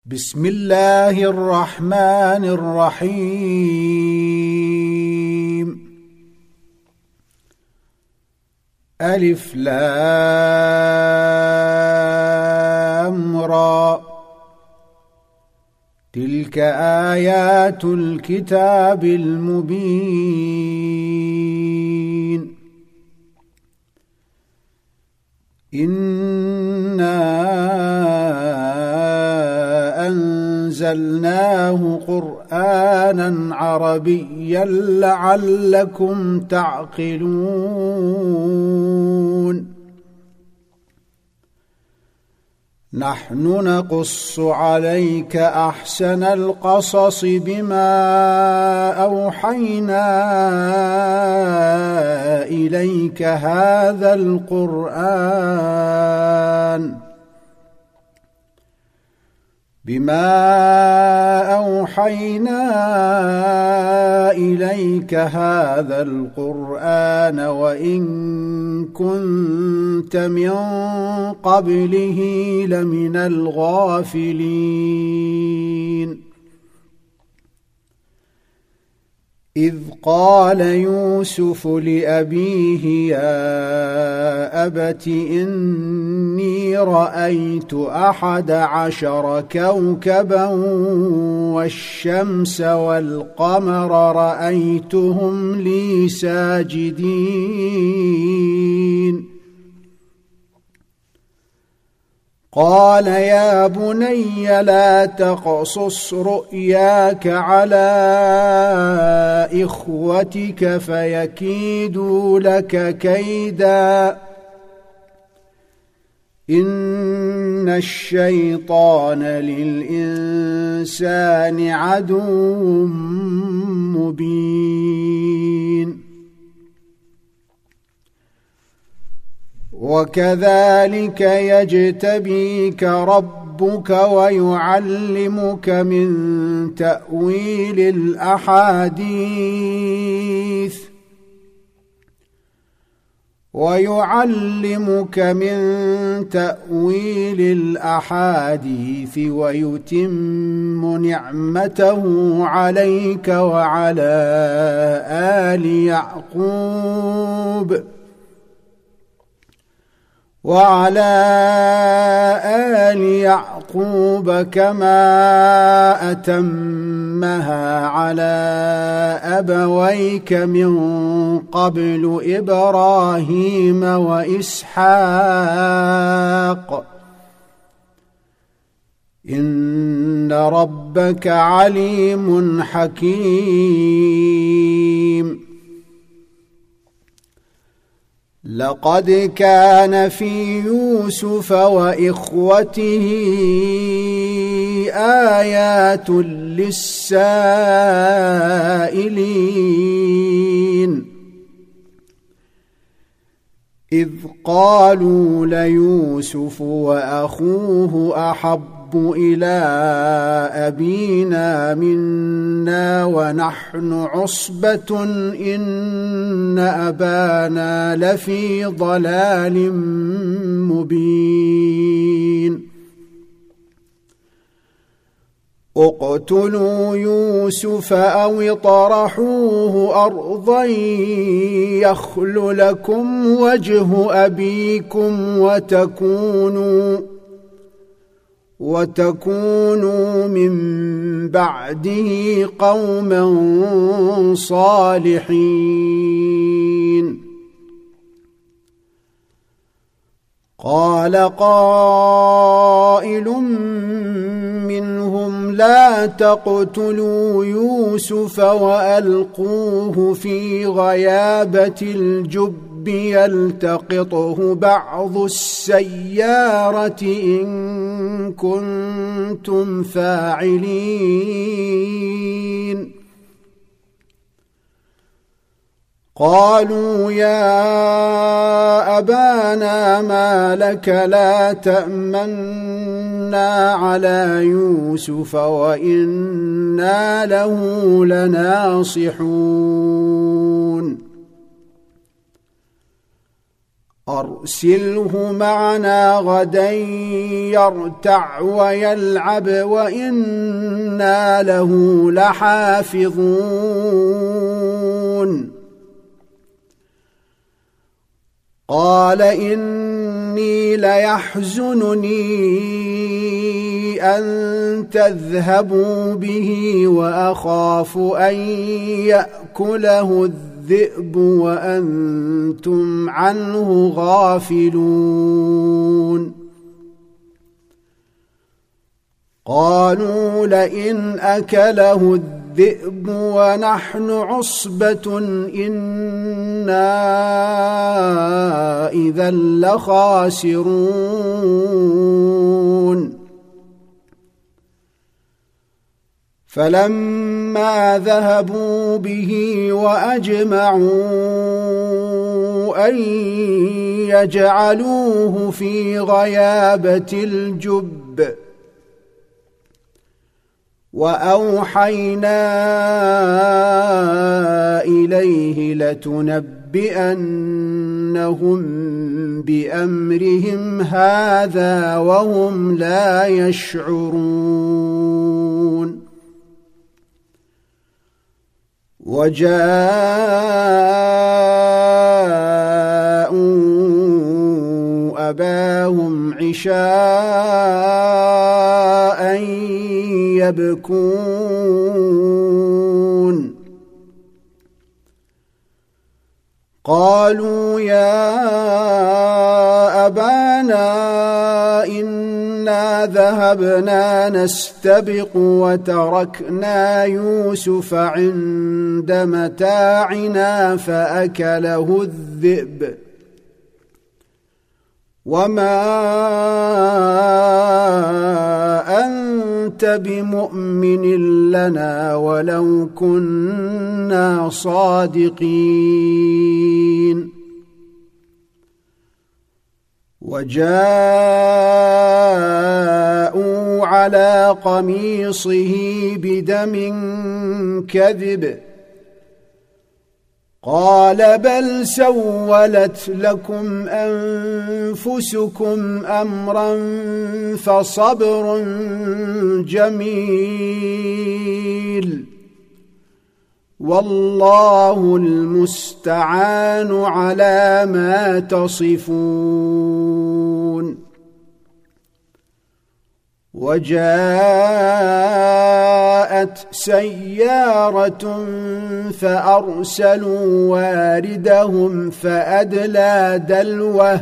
بسم الله الرحمن الرحيم. ألف لام را، تلك آيات الكتاب المبين. إنا أنزلناه قرآنا عربيا لعلكم تعقلون. نحن نقص عليك أحسن القصص بما أوحينا إليك هذا القرآن وإن كنت من قبله لمن الغافلين. إذ قال يوسف لأبيه يا أبت إني رأيت 11 كوكبا والشمس والقمر رأيتهم لي ساجدين. قال يا بني لا تقصص رؤياك على إخوتك فيكيدوا لك كيدا، إن الشيطان للإنسان عدو مبين. وكذلك يجتبيك ربك ويعلمك من تأويل الأحاديث ويتم نعمته عليك وعلى آل يعقوب كما أتمها على أبويك من قبل إبراهيم وإسحاق، إن ربك عليم حكيم. لقد كان في يوسف وإخوته آيات للسائلين، إذ قالوا ليوسف وأخوه أحب إلى أبينا منا ونحن عصبة إن أبانا لفي ضلال مبين. اقتلوا يوسف أو اطرحوه أرضا يخل لكم وجه أبيكم وتكونوا من بعده قوما صالحين. قال قائل منهم لا تقتلوا يوسف وألقوه في غيابة الجب يلتقطه بعض السيارة إن كنتم فاعلين. قالوا يا أبانا ما لك لا تأمنا على يوسف وإنا له لناصحون. أرسله معنا غدا يرتع ويلعب وإنا له لحافظون قال إني ليحزنني أن تذهبوا به وأخاف أن يأكله الذئب وأنتم عنه غافلون قالوا لئن أكله الذئب ونحن عصبة إنا إذا لخاسرون فلما ذهبوا به وأجمعوا أن يجعلوه في غيابة الجب وأوحينا إليه لتنبئنهم بأمرهم هذا وهم لا يشعرون وجاءوا أباهم عشاء يبكون قالوا يا أبانا إنا ذهبنا نستبق وتركنا يوسف عند متاعنا فأكله الذئب وما أنت بمؤمن لنا ولو كنا صادقين وجاءوا على قميصه بدم كذب قال بل سولت لكم أنفسكم أمرا فصبر جميل والله المستعان على ما تصفون وجاءت سيارة فأرسلوا واردهم فأدلى دلوه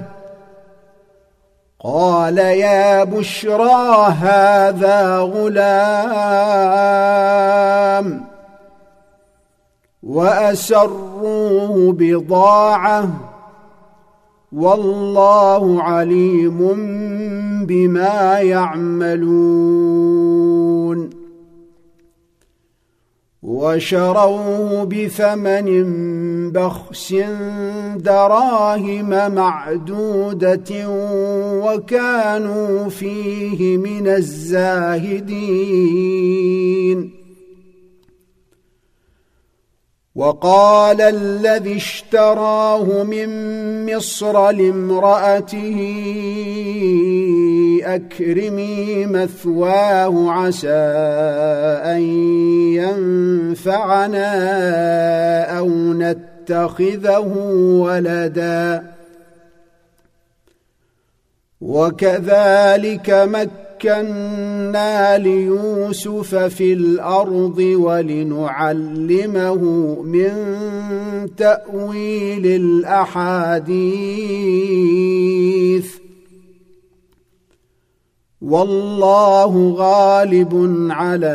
قال يا بشرى هذا غلام وأسروه بضاعة والله عليم بما يعملون وشروه بثمن بخس دراهم معدودة وكانوا فيه من الزاهدين وقال الذي اشتراه من مصر لامرأته أكرمي مثواه عسى أن ينفعنا أو نتخذه ولدا وكذلك مكنا ليوسف في الأرض ولنعلمه من تأويل الأحاديث والله غالب على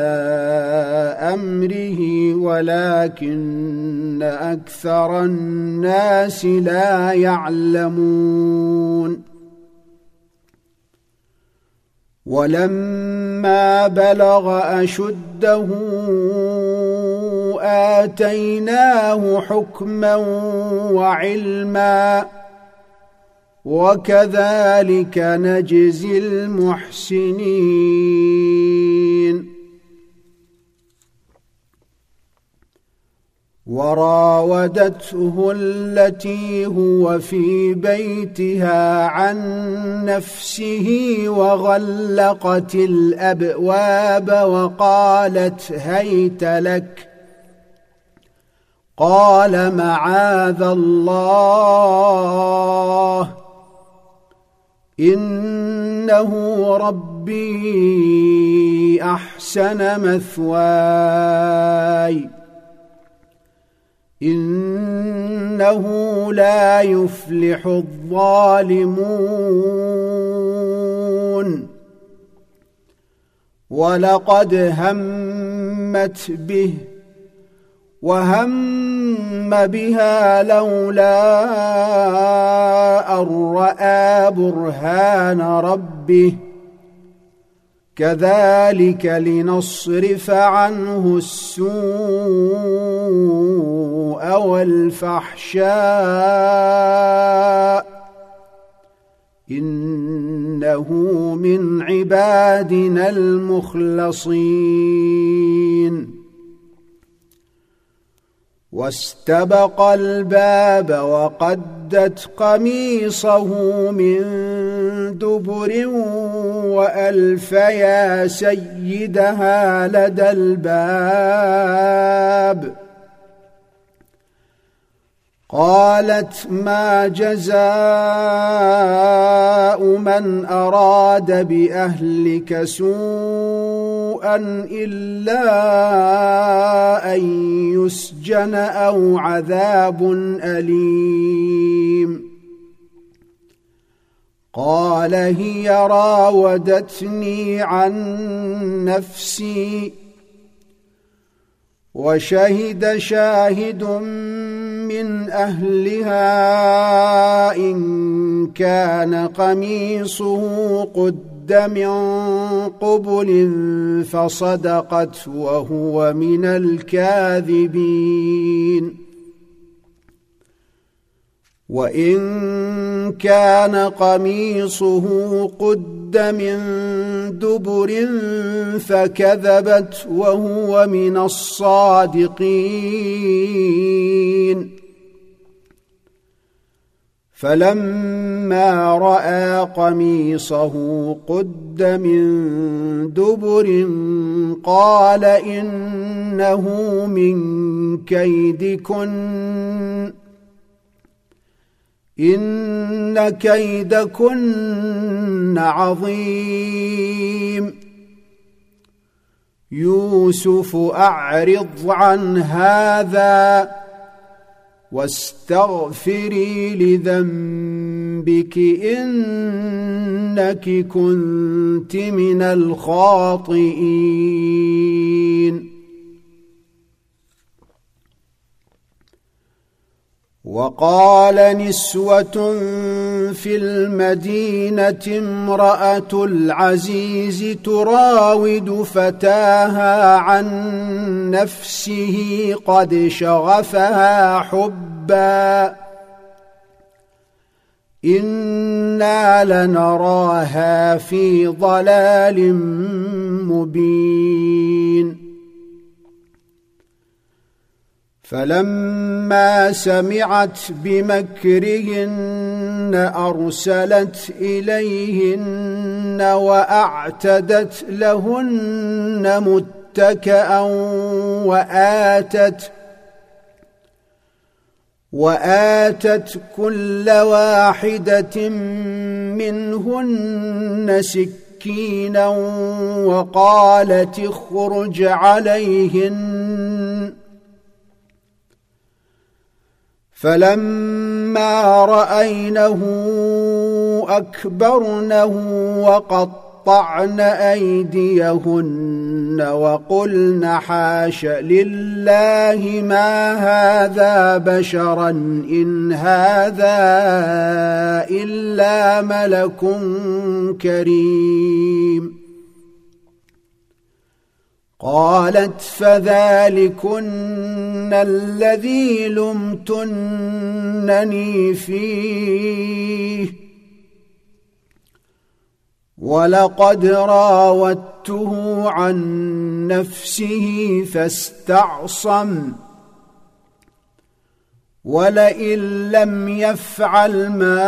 أمره ولكن أكثر الناس لا يعلمون ولما بلغ أشده آتيناه حكما وعلما وكذلك نجزي المحسنين وراودته التي هو في بيتها عن نفسه وغلقت الأبواب وقالت هيت لك قال معاذ الله إنه ربي أحسن مثواي إنه لا يفلح الظالمون ولقد همت به وهم بها لولا أن رأى برهان ربه كذلك لنصرف عنه السوء والفحشاء إنه من عبادنا المخلصين واستبق الباب وقدت قميصه من دبر وألف يا سيدها لدى الباب قالت ما جزاء من أراد بأهلك سوءا إلا أن يسجن أو عذاب أليم قال هي راودتني عن نفسي وشهد شاهد من أهلها إن كان قميصه قد من قبل فصدقت وهو من الكاذبين وإن كان قميصه قد من دبر فكذبت وهو من الصادقين فلما رأى قميصه قد من دبر قال إنه من كيدكن إن كيدكن عظيم يوسف أعرض عن هذا واستغفري لذنبك إنك كنت من الخاطئين وقال نسوة في المدينة امرأة العزيز تراود فتاها عن نفسه قد شغفها حبا إنا لنراها في ضلال مبين فلما سمعت بمكرهن أرسلت إليهن وأعتدت لهن متكئا وآتت كل واحدة منهن سكينا وقالت اخرج عليهن فلما رأينه أكبرنه وقطعن أيديهن وقلن حاش لله ما هذا بشرا إن هذا إلا ملك كريم قالت فذلكن الذي لمتنني فيه ولقد راودته عن نفسه فاستعصم ولئن لم يفعل ما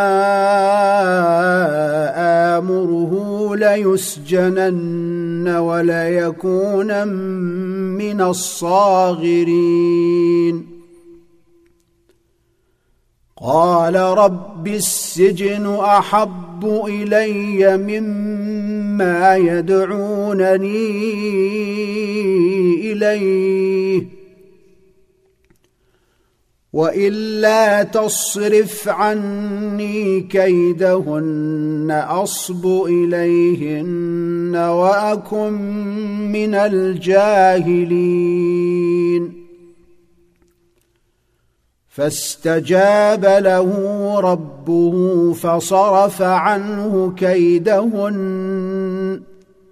آمره ليسجنن وليكونن من الصاغرين. قال رب السجن أحب إلي مما يدعونني إليه، وإلا تصرف عني كيدهن أصب إليهن وأكن من الجاهلين. فاستجاب له ربه فصرف عنه كيدهن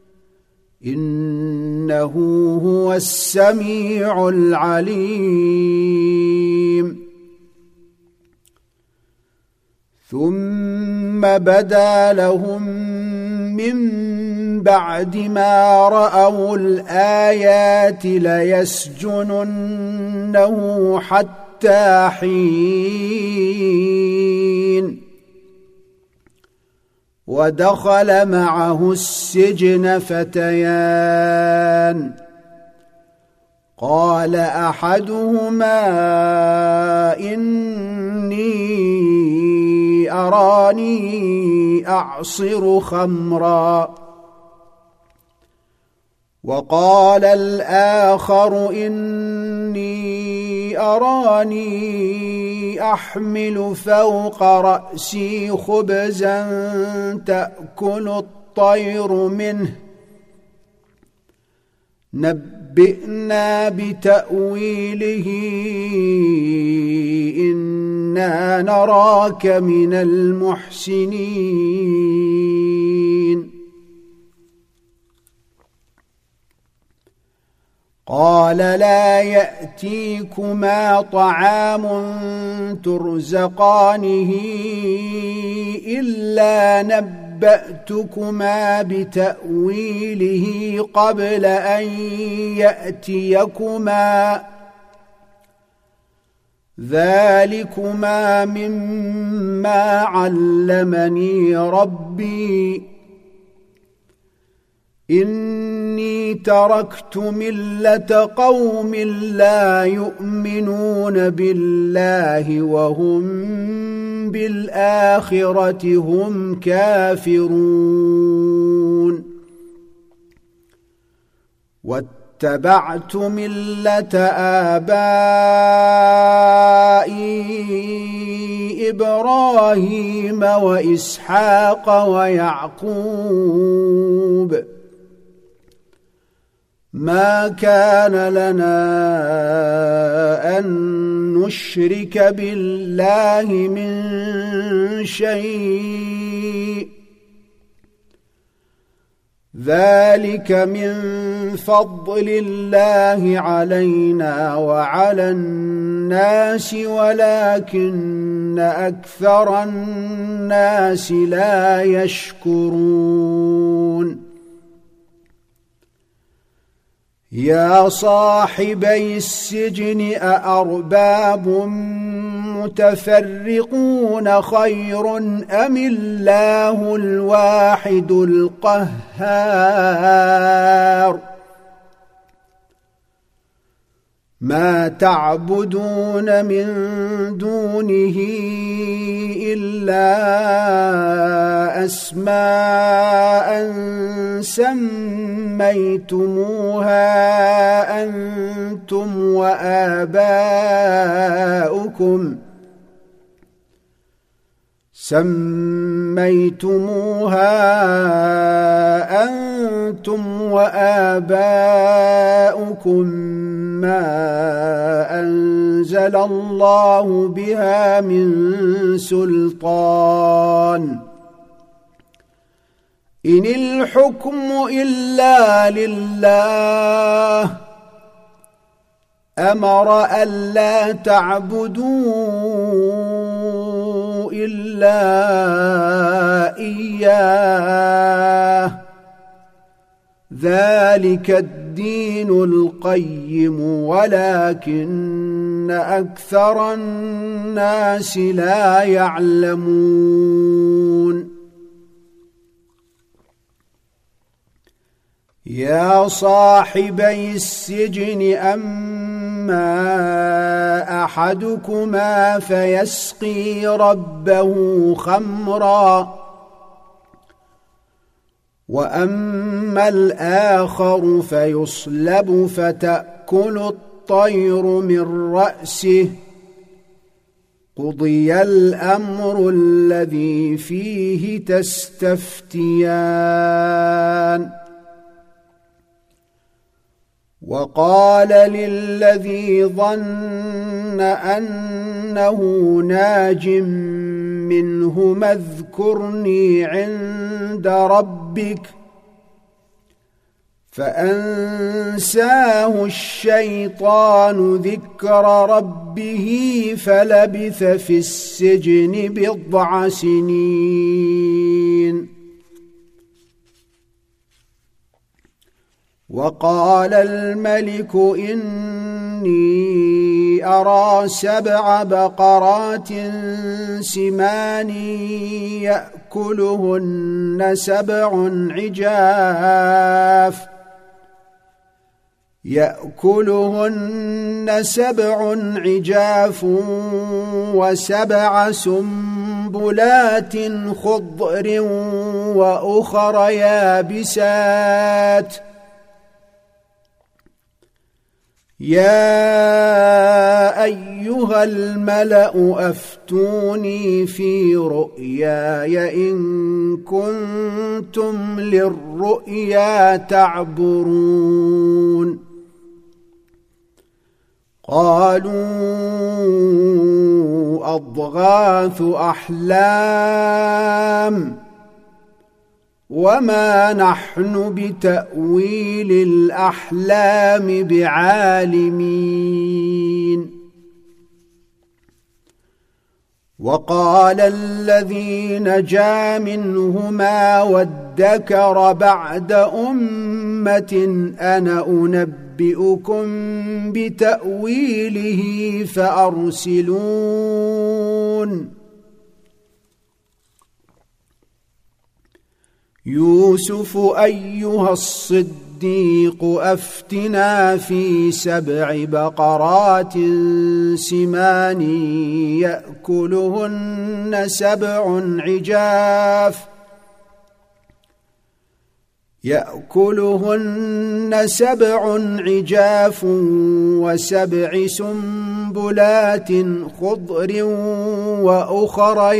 إنه هو السميع العليم. ثم بدا لهم من بعد ما رأوا الآيات ليسجننه حتى حين. ودخل معه السجن فتيان، قال أحدهما إني أراني أعصر خمرا، وقال الآخر إني أراني أحمل فوق رأسي خبزا تأكل الطير منه نبئنا بتأويله إنا نراك من المحسنين. قال لا يأتيكما طعام ترزقانه إلا نبأتكما بتأويله قبل أن يأتيكما، ذلكما مما علمني ربي إني تركت ملة قوم لا يؤمنون بالله وهم بالآخرة هم كافرون، واتبعت ملة آبائي إبراهيم وإسحاق ويعقوب، ما كان لنا أن نشرك بالله من شيء، ذلك من فضل الله علينا وعلى الناس ولكن أكثر الناس لا يشكرون. يا صاحبي السجن أأرباب متفرقون خير أم الله الواحد القهار؟ ما تعبدون من دونه إلا أسماء سميتموها أنتم وآباؤكم ما أنزل الله بها من سلطان، إن الحكم إلا لله أمر ألا تعبدوا إلا إياه، ذلك الدين القيم ولكن أكثر الناس لا يعلمون يا صاحبي السجن أما أحدكما فيسقي ربه خمرا وأما الآخر فيصلب فتأكل الطير من رأسه قضي الأمر الذي فيه تستفتيان وقال للذي ظن أنه ناج منهما اذكرني عند ربك فأنساه الشيطان ذكر ربه فلبث في السجن بضع سنين وقال الملك إني أرى 7 بقرات سمان يأكلهن 7 عجاف و7 سنبلات خضر وأخر يابسات يا أيها الملأ أفتوني في رؤياي إن كنتم للرؤيا تعبرون قالوا أضغاث أحلام وما نحن بتأويل الأحلام بعالمين وقال الذي نجا منهما وادكر بعد أمة أنا أنبئكم بتأويله فأرسلون يوسف أيها الصديق أفتنا في 7 بقرات سمان يأكلهن 7 عجاف و7 سنبلات خضر وأخر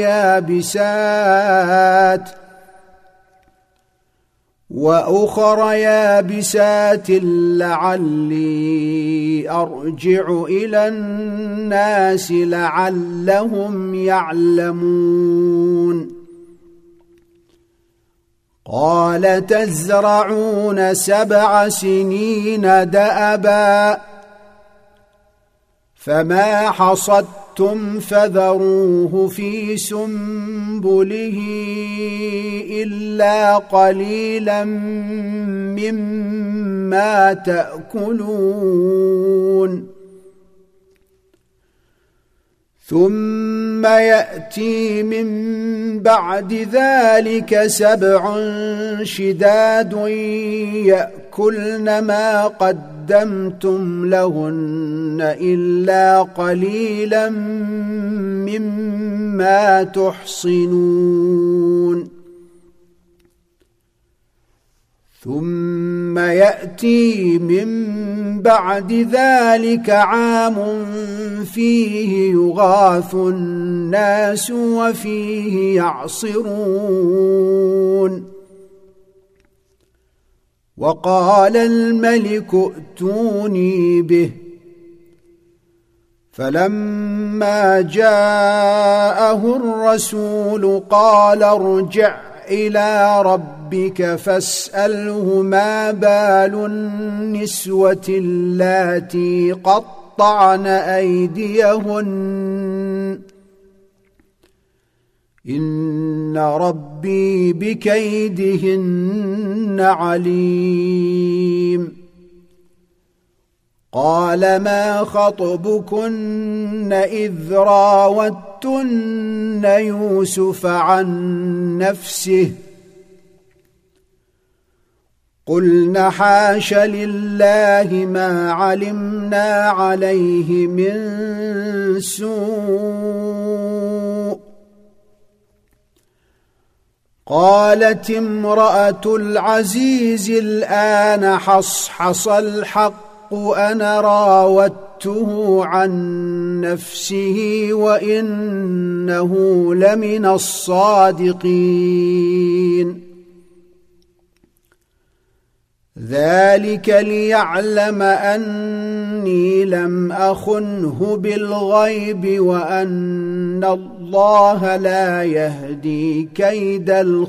يابسات لعلي أرجع إلى الناس لعلهم يعلمون قال تزرعون 7 سنين دأبا فما حصدتم فذروه في سنبله إلا قليلا مما تأكلون ثم يأتي من بعد ذلك 7 شداد يأكلن ما قدمتم لهن إلا قليلا مما تحصنون ثم يأتي من بعد ذلك عام فيه يغاث الناس وفيه يعصرون وقال الملك ائتوني به فلما جاءه الرسول قال ارجع إلى ربك فاسأله ما بال النسوة اللاتي قطعن أيديهن إن ربي بكيدهن عليم قال ما خطبكن إذ راوتن يوسف عن نفسه قلن حاش لله ما علمنا عليه من سوء قالت امرأة العزيز الآن حصحص الحق أنا راودته عن نفسه وإنه لمن الصادقين ذلك ليعلم أني لم أخنه بالغيب وأن الله لا يهدي كيد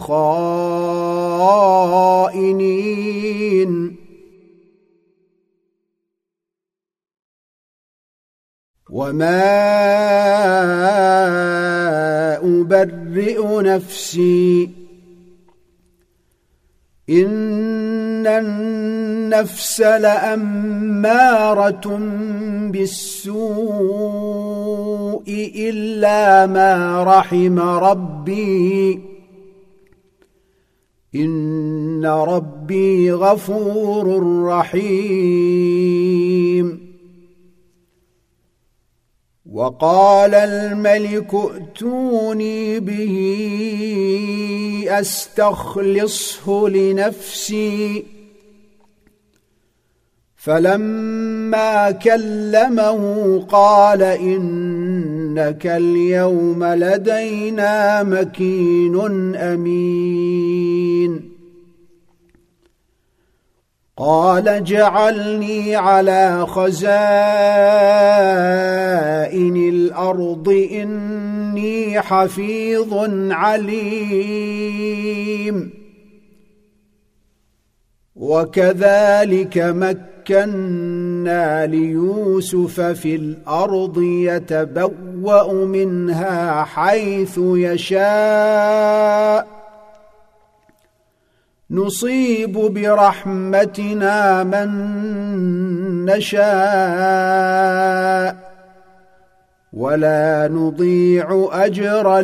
الخائنين وما أبرئ نفسي إن النفس لأمارة بالسوء إلا ما رحم ربي إن ربي غفور رحيم وقال الملك ائتوني به أستخلصه لنفسي فلما كلمه قال إنك اليوم لدينا مكين أمين قال اجعلني على خزائن الأرض إني حفيظ عليم وكذلك مكنا ليوسف في الأرض يتبوأ منها حيث يشاء نصيب برحمتنا من نشاء ولا نضيع أجر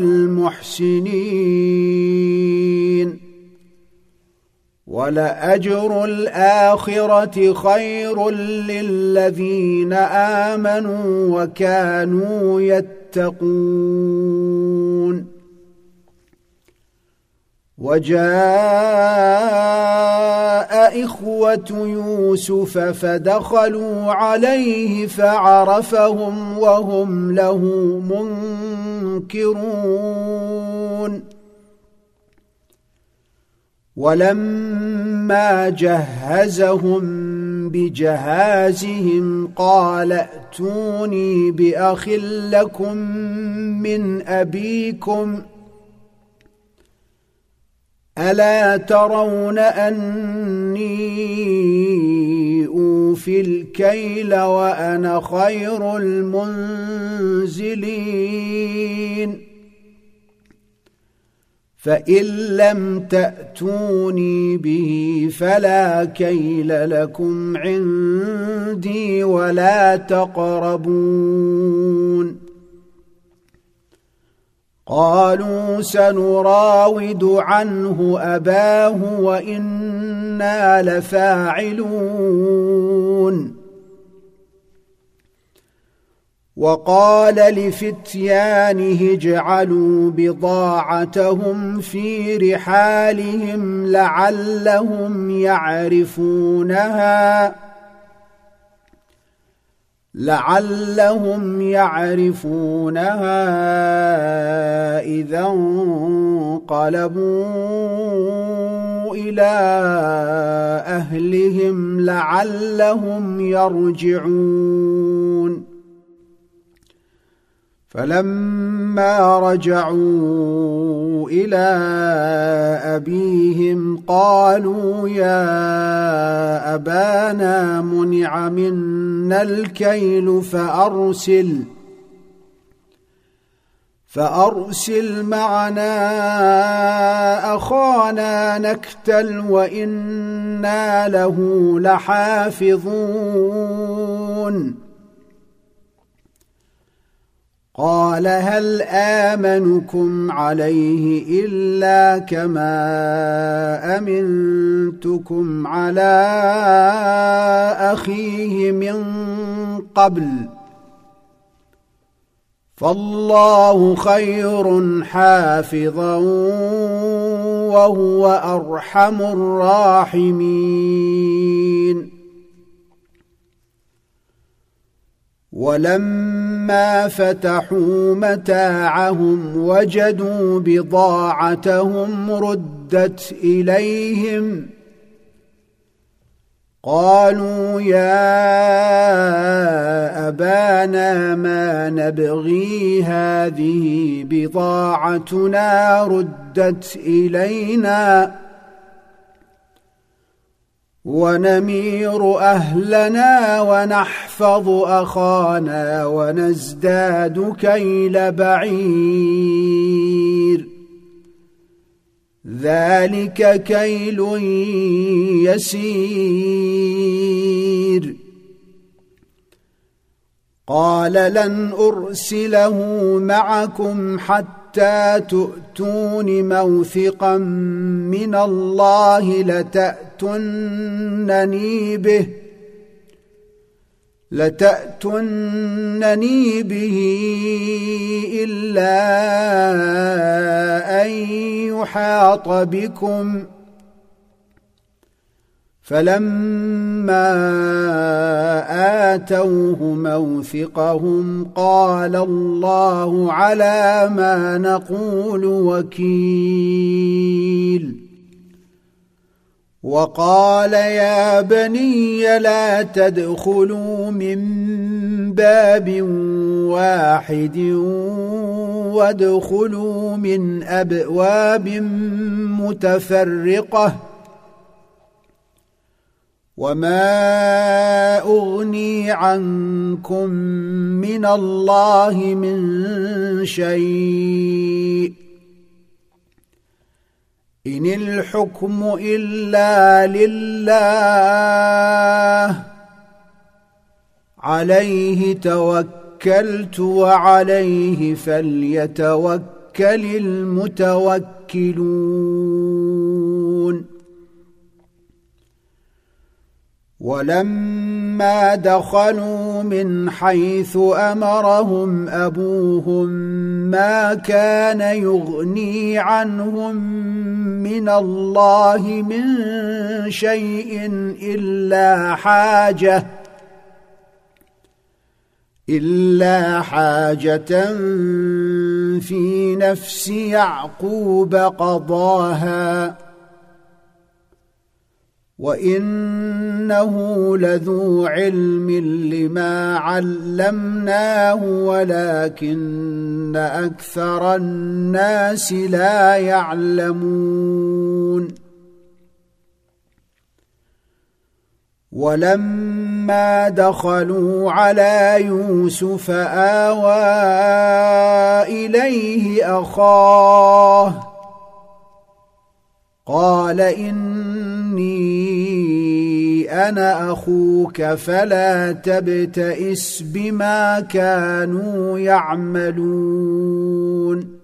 المحسنين ولأجر الآخرة خير للذين آمنوا وكانوا يتقون وجاء إخوة يوسف فدخلوا عليه فعرفهم وهم له منكرون ولما جهزهم بجهازهم قال ائتوني بأخ لكم من أبيكم ألا ترون أني أوفي الكيل وأنا خير المنزلين فإن لم تأتوني به فلا كيل لكم عندي ولا تقربون قالوا سنراود عنه أباه وإنا لفاعلون وقال لفتيانه اجعلوا بضاعتهم في رحالهم لعلهم يعرفونها إذا انقلبوا إلى أهلهم لعلهم يرجعون فلما رجعوا إلى أبيهم قالوا يا أبانا منع منا الكيل فأرسل معنا أخانا نكتل وإنا له لحافظون قال هل آمنكم عليه إلا كما أمنتكم على أخيه من قبل فالله خير حافظا وهو أرحم الراحمين. ولما فتحوا متاعهم وجدوا بضاعتهم ردت إليهم قالوا يا أبانا ما نبغي هذه بضاعتنا ردت إلينا ونمير أهلنا ونحفظ أخانا ونزداد كيل بعير ذلك كيل يسير. قال لن أرسله معكم حتى تؤتون موثقا من الله لتأتونني به إلا أن يحاط بكم فلما آتوه موثقهم قال الله على ما نقول وكيل. وقال يا بني لا تدخلوا من باب واحد وادخلوا من أبواب متفرقة وما أغني عنكم من الله من شيء إن الحكم إلا لله عليه توكلت وعليه فليتوكل المتوكلون. ولما دخلوا من حيث أمرهم أبوهم ما كان يغني عنهم من الله من شيء إلا حاجة في نفس يعقوب قضاها وإنه لذو علم لما علمناه ولكن أكثر الناس لا يعلمون. ولما دخلوا على يوسف آوى إليه أخاه قال إني أنا أخوك فلا تبتئس بما كانوا يعملون.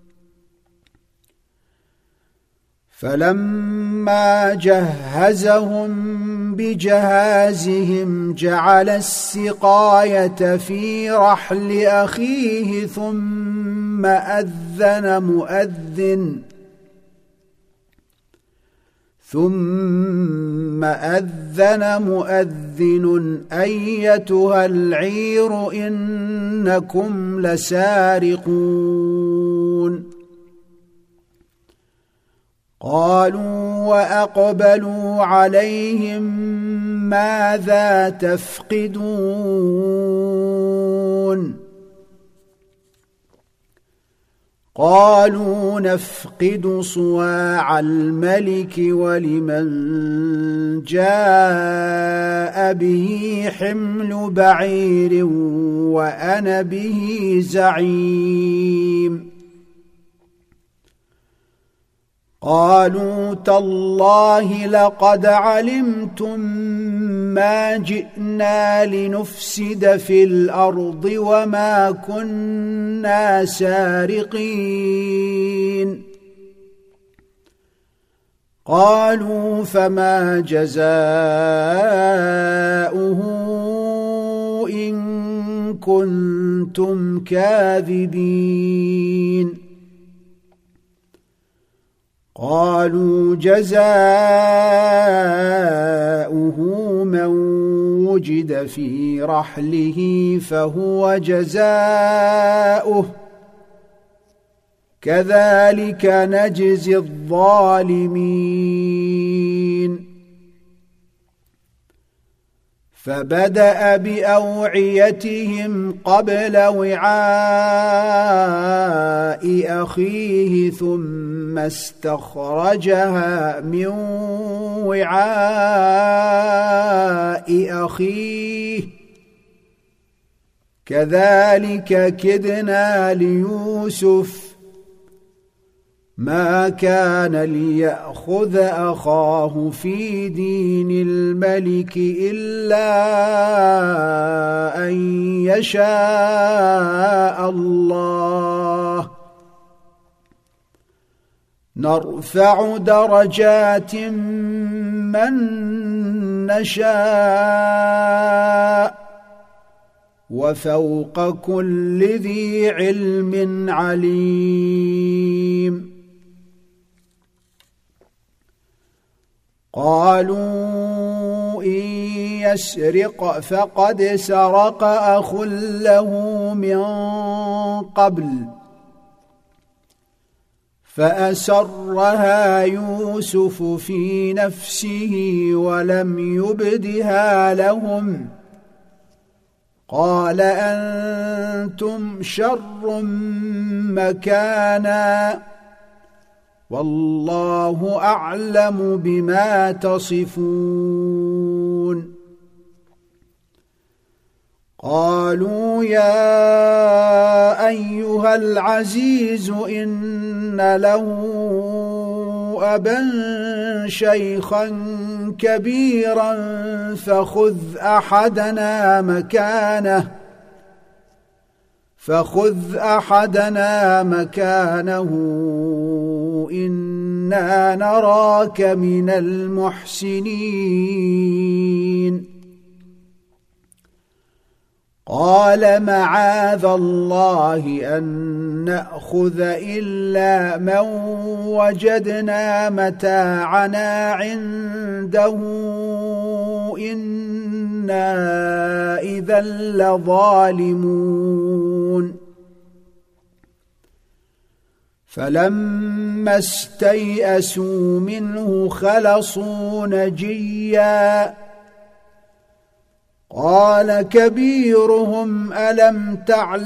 فلما جهزهم بجهازهم جعل السقاية في رحل أخيه ثم أذن مؤذن أيتها العير إنكم لسارقون. قالوا وأقبلوا عليهم ماذا تفقدون قالوا نفقد صواع الملك ولمن جاء به حمل بعير وأنا به زعيم. قالوا تالله لقد علمتم ما جئنا لنفسد في الأرض وما كنا سارقين قالوا فما جزاؤه إن كنتم كاذبين قالوا جزاؤه من وجد في رحله فهو جزاؤه كذلك نجزي الظالمين فبدأ بأوعيتهم قبل وعاء أخيه ثم استخرجها من وعاء أخيه كذلك كدنا ليوسف ما كان ليأخذ أخاه في دين الملك إلا أن يشاء الله نرفع درجات من نشاء وفوق كل ذي علم عليم قالوا إن يسرق فقد سرق أخ له من قبل فأسرها يوسف في نفسه ولم يبدها لهم قال أنتم شر مكانا والله أعلم بما تصفون قالوا يا أيها العزيز إن له أبا شيخا كبيرا فخذ أحدنا مكانه إنا نراك من المحسنين قال معاذ الله أن نأخذ إلا من وجدنا متاعنا عنده إنا إذا لظالمون فلما استيئسوا منه خلصوا نجيا قال كبيرهم ألم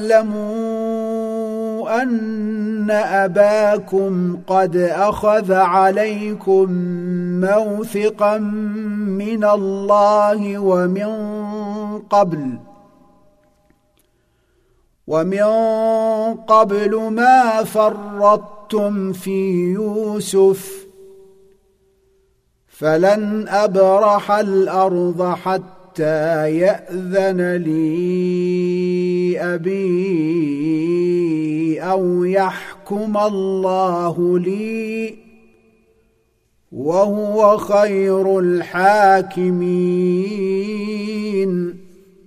تعلموا أن أباكم قد أخذ عليكم موثقا من الله ومن قبل ما فرطتم في يوسف فلن أبرح الأرض حتى يأذن لي أبي أو يحكم الله لي وهو خير الحاكمين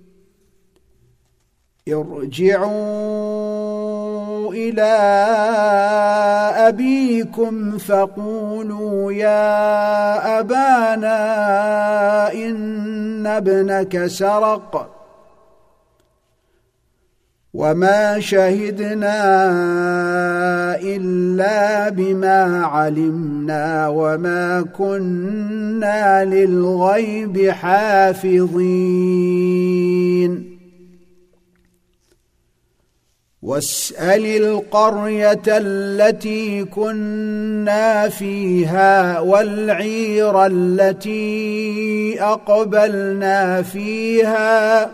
ارجعوا إلى أبيكم فقولوا يا أبانا إن ابنك سرق وما شهدنا إلا بما علمنا وما كنا للغيب حافظين واسأل القرية التي كنا فيها والعير التي أقبلنا فيها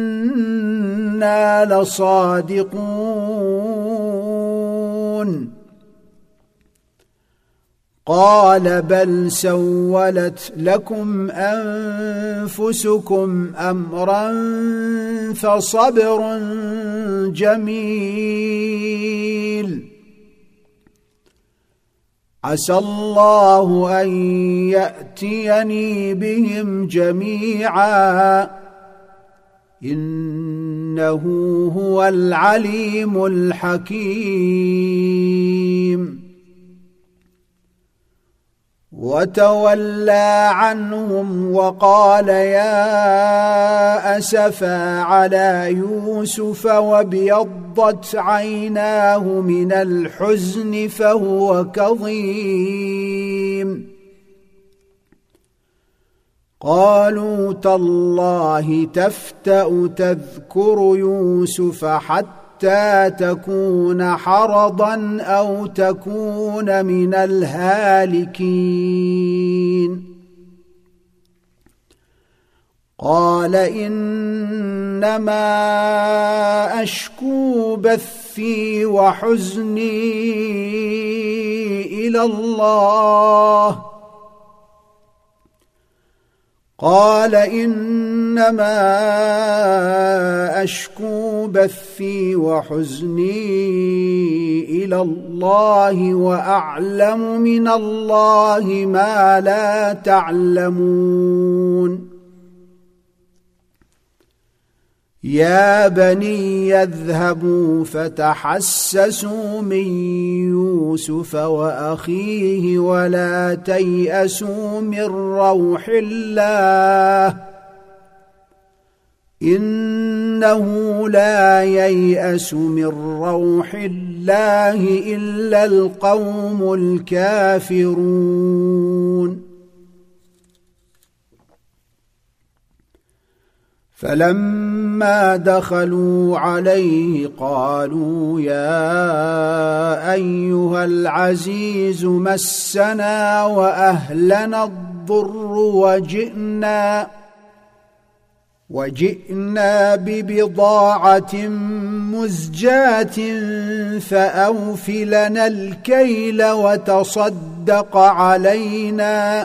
وإنا لصادقون قال بل سولت لكم أنفسكم أمرا فصبر جميل عسى الله أن يأتيني بهم جميعا إنه هو العليم الحكيم وتولى عنهم وقال يا أسفا على يوسف وابيضت عيناه من الحزن فهو كظيم قالوا تالله تفتأ تذكر يوسف حتى تكون حرضا أو تكون من الهالكين قال إنما أشكو بثي وحزني إلى الله قال إنما أشكو بثي وحزني إلى الله وأعلم من الله ما لا تعلمون يا بني اذهبوا فتحسسوا من يوسف وأخيه ولا تيأسوا من روح الله إنه لا ييأس من روح الله إلا القوم الكافرون فلما دخلوا عليه قالوا يا أيها العزيز مسنا وأهلنا الضر وجئنا ببضاعة مزجاة فأوف لنا الكيل وتصدق علينا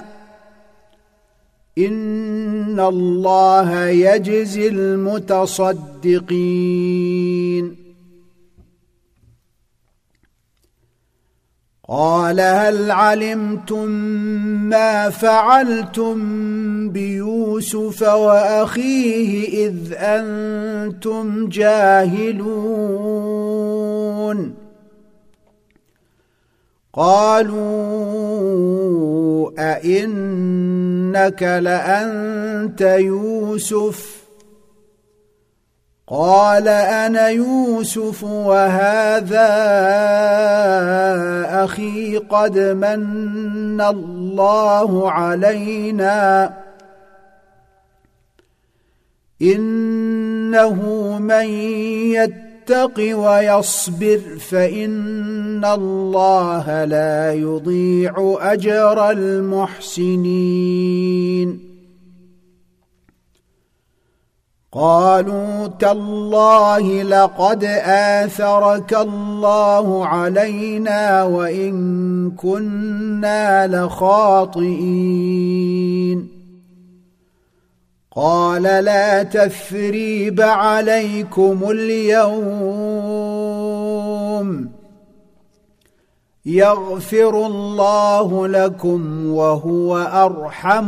إن الله يجزي المتصدقين قال هل علمتم ما فعلتم بيوسف وأخيه إذ أنتم جاهلون قالوا أئنك لأنت يوسف قال أنا يوسف وهذا أخي قد من الله علينا إنه من يتق ويصبر فإن الله لا يضيع أجر المحسنين قالوا تالله لقد آثرك الله علينا وإن كنا لخاطئين قال لا تثريب عليكم اليوم يغفر الله لكم وهو أرحم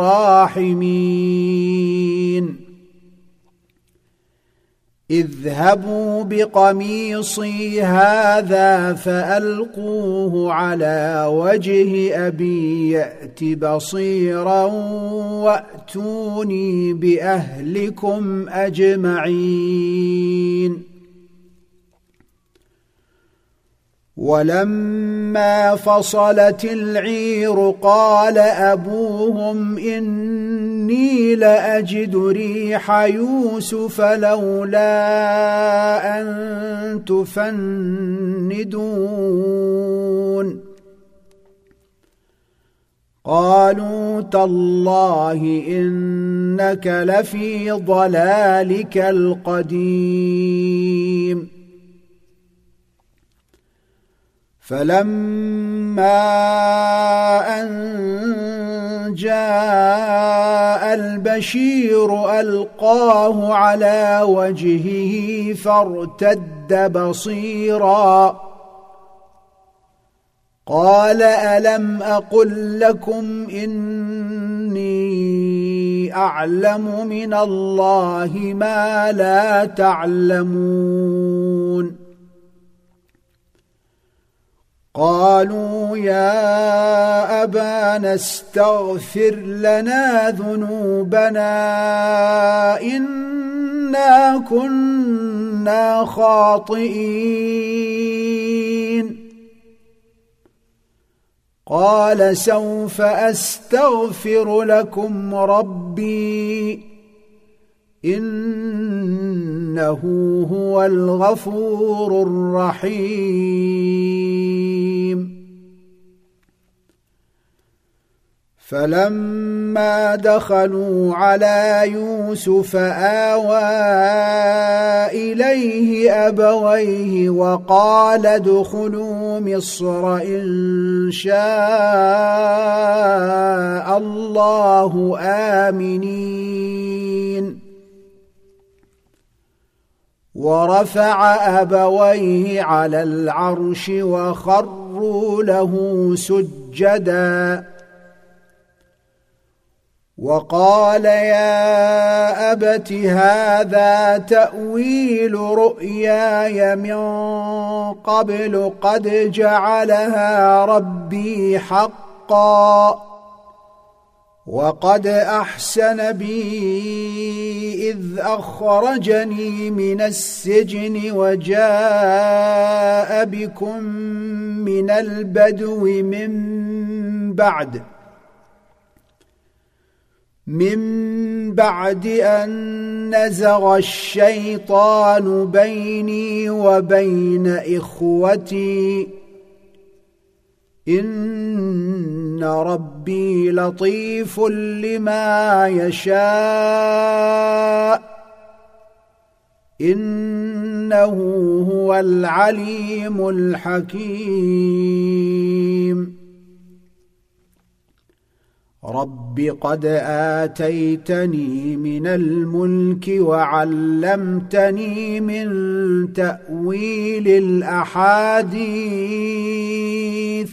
الراحمين اذهبوا بقميصي هذا فألقوه على وجه أبي يأت بصيرا وأتوني بأهلكم أجمعين ولما فصلت العير قال أبوهم إني لأجد ريح يوسف لولا أن تفندون قالوا تالله إنك لفي ضلالك القديم فلما أن جاء البشير ألقاه على وجهه فارتد بصيرا قال ألم أقل لكم إني أعلم من الله ما لا تعلمون قالوا يا أبانا استغفر لنا ذنوبنا إنا كنا خاطئين قال سوف أستغفر لكم ربي إنه هو الغفور الرحيم فلما دخلوا على يوسف آوى إليه أبويه وقال ادخلوا مصر إن شاء الله آمنين ورفع أبويه على العرش وخروا له سجدا وقال يا أبت هذا تأويل رؤياي من قبل قد جعلها ربي حقا وقد أحسن بي إذ أخرجني من السجن وجاء بكم من البدو من بعد أن نزغ الشيطان بيني وبين إخوتي إن ربي لطيف لما يشاء إنه هو العليم الحكيم رب قد آتيتني من الملك وعلمتني من تأويل الأحاديث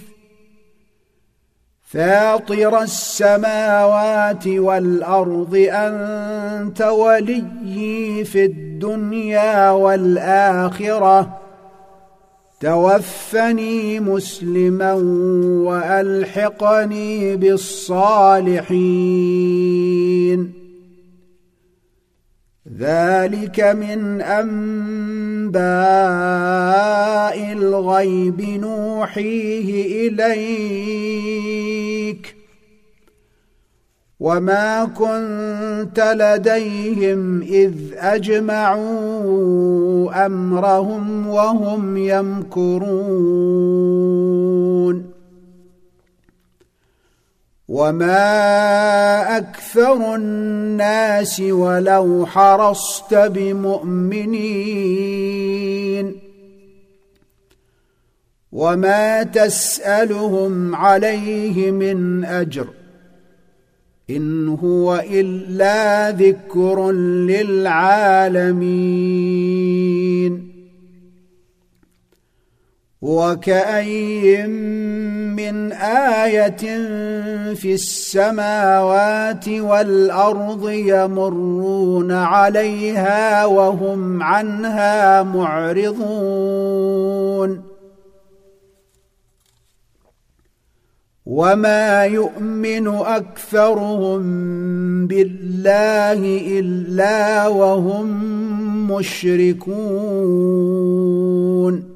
فاطر السماوات والأرض أنت وليي في الدنيا والآخرة توفني مسلما وألحقني بالصالحين ذلك من أنباء الغيب نوحيه إليك وما كنت لديهم إذ أجمعوا أمرهم وهم يمكرون وما أكثر الناس ولو حرصت بمؤمنين وما تسألهم عليه من أجر إن هو إلا ذكر للعالمين وكأي من آية في السماوات والأرض يمرون عليها وهم عنها معرضون وما يؤمن أكثرهم بالله إلا وهم مشركون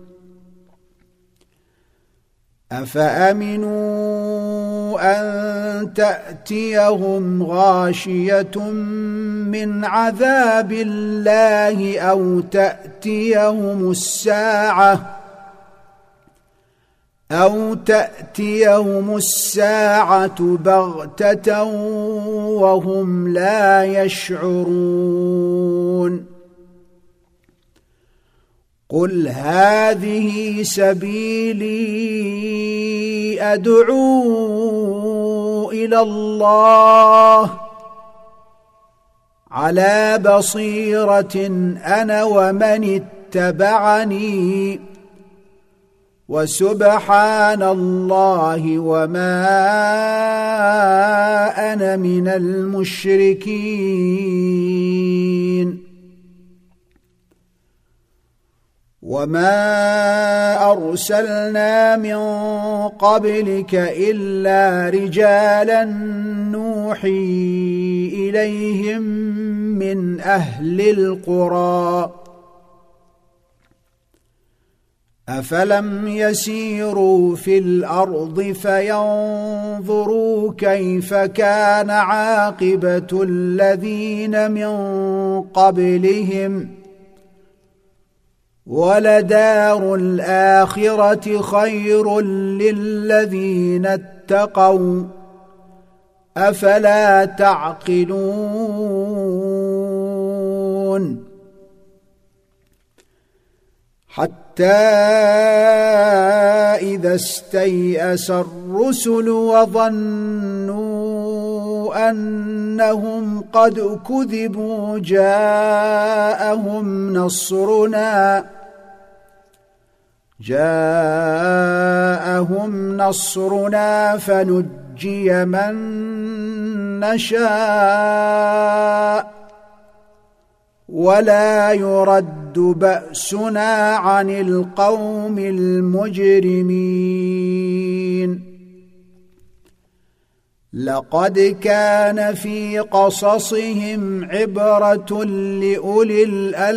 أفأمنوا أن تأتيهم غاشية من عذاب الله أو تأتيهم الساعة بغتة وهم لا يشعرون قل هذه سبيلي أدعو إلى الله على بصيرة أنا ومن اتبعني وسبحان الله وما أنا من المشركين. وما أرسلنا من قبلك إلا رجالا نوحي إليهم من أهل القرى أفلم يسيروا في الأرض فينظروا كيف كان عاقبة الذين من قبلهم ولدار الآخرة خير للذين اتقوا أفلا تعقلون. حتى إذا استيأس الرسل وظنوا أنهم قد كذبوا جاءهم نصرنا فنجي من نشاء ولا يرد بأسنا عن القوم المجرمين. لقد كان في قصصهم عبرة لأولي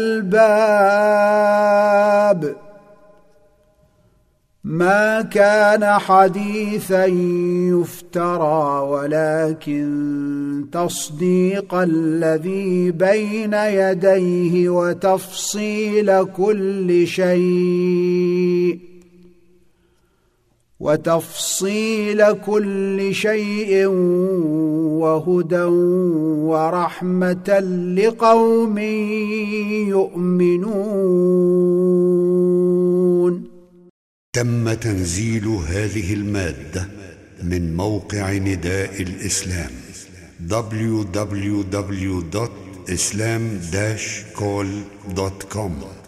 الألباب ما كان حديثا يفترى ولكن تصديق الذي بين يديه وتفصيل كل شيء وهدى ورحمة لقوم يؤمنون. تم تنزيل هذه المادة من موقع نداء الإسلام www.islam-call.com